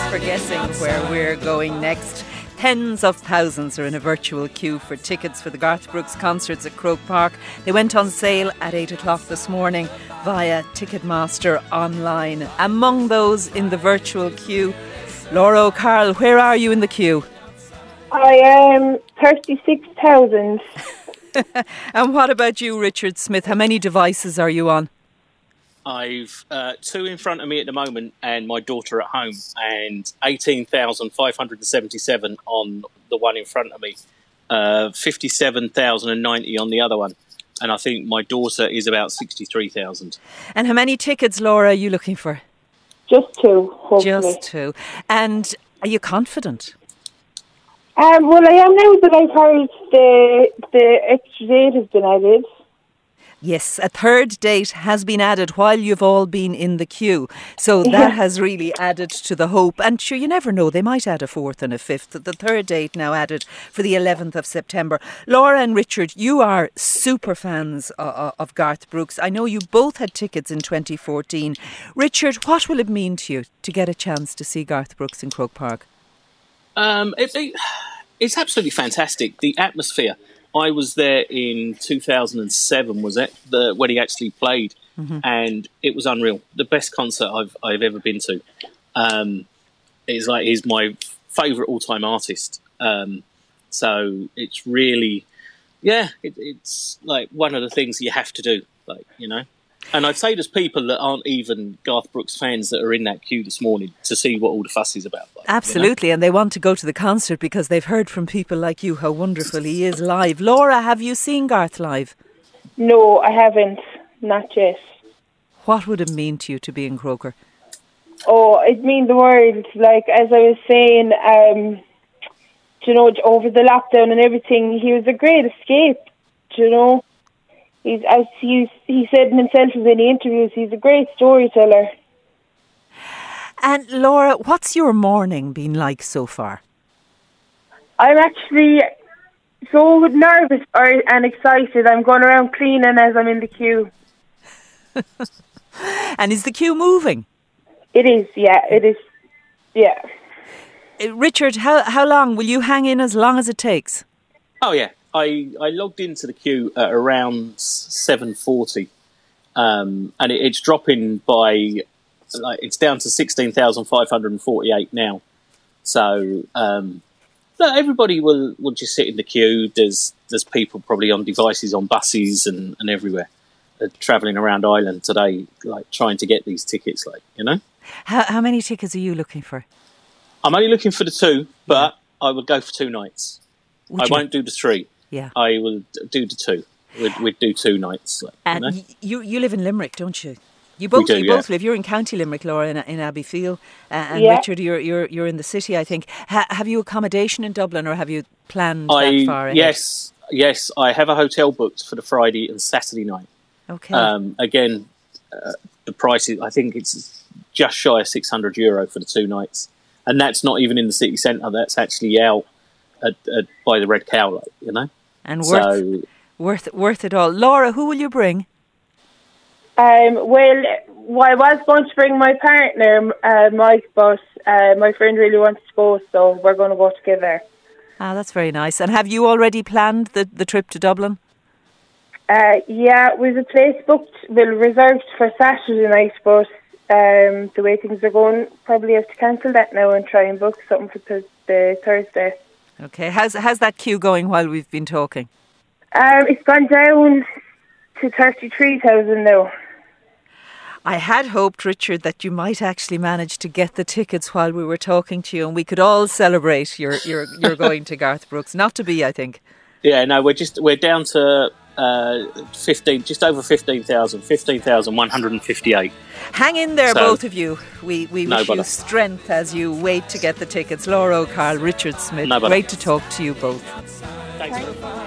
for guessing where we're going next. Tens of thousands are in a virtual queue for tickets for the Garth Brooks concerts at Croke Park. They went on sale at 8 o'clock this morning via Ticketmaster online. Among those in the virtual queue, Laura O'Carroll, where are you in the queue? I am 36,000. And what about you, Richard Smith? How many devices are you on? I've two in front of me at the moment and my daughter at home, and 18,577 on the one in front of me, 57,090 on the other one, and I think my daughter is about 63,000. And how many tickets, Laura, are you looking for? Just two, hopefully. Just two. And are you confident? Well, I am now that I've heard the extra date has been added. Yes, a third date has been added while you've all been in the queue. So that has really added to the hope. And sure, you never know, they might add a fourth and a fifth. The third date now added for the 11th of September. Laura and Richard, you are super fans of Garth Brooks. I know you both had tickets in 2014. Richard, what will it mean to you to get a chance to see Garth Brooks in Croke Park? It's absolutely fantastic. The atmosphere. I was there in 2007, was it? When he actually played, and it was unreal. The best concert I've ever been to. He's my favourite all-time artist. So it's really, it's like one of the things you have to do, And I'd say there's people that aren't even Garth Brooks fans that are in that queue this morning to see what all the fuss is about. Absolutely, and they want to go to the concert because they've heard from people like you how wonderful he is live. Laura, have you seen Garth live? No, I haven't. Not yet. What would it mean to you to be in Croker? Oh, it means the world. Like, as I was saying, over the lockdown and everything, he was a great escape, He said himself in many interviews, he's a great storyteller. And Laura, what's your morning been like so far? I'm actually so nervous and excited. I'm going around cleaning as I'm in the queue. And is the queue moving? It is, yeah. It is, yeah. Richard, how long? Will you hang in as long as it takes? Oh, yeah. I logged into the queue at around 7:40, and it's dropping by, it's down to 16,548 now. So everybody will just sit in the queue. There's people probably on devices on buses and everywhere. They're travelling around Ireland today, trying to get these tickets, How many tickets are you looking for? I'm only looking for the two, but I would go for 2 nights. I won't do the 3. Yeah, I will do the 2. We'd do 2 nights. And you live in Limerick, don't you? You both live. You're in County Limerick, Laura, in Abbeyfeale, and Richard, you're in the city, I think. Have you accommodation in Dublin, or have you planned that far ahead? Yes, I have a hotel booked for the Friday and Saturday night. Okay. Again, the price is, I think it's just shy of €600 for the 2 nights, and that's not even in the city centre. That's actually out by the Red Cow, And worth it all. Laura, who will you bring? Well, I was going to bring my partner, Mike, but my friend really wants to go, so we're going to go together. Ah, that's very nice. And have you already planned the trip to Dublin? Yeah, we've a place reserved for Saturday night, but the way things are going, probably have to cancel that now and try and book something for the Thursday. Okay, how's that queue going while we've been talking? It's gone down to 33,000 now. I had hoped, Richard, that you might actually manage to get the tickets while we were talking to you, and we could all celebrate your going to Garth Brooks. Not to be, I think. Yeah, no, we're down to 15, just over 15,000, 15,158. Hang in there, both of you. We wish you strength as you wait to get the tickets. Laura O'Carroll, Richard Smith. Great to talk to you both. Thanks.